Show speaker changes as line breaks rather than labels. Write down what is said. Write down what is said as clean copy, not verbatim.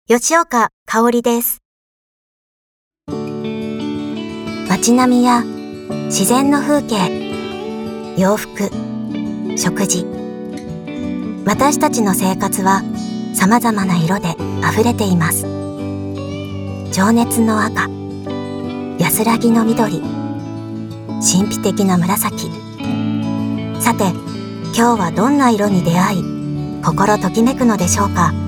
吉岡香織です。街並みや自然の風景、洋服、食事。私たちの生活は様々な色で溢れています。情熱の赤、安らぎの緑、神秘的な紫。さて、今日はどんな色に出会い、心ときめくのでしょうか。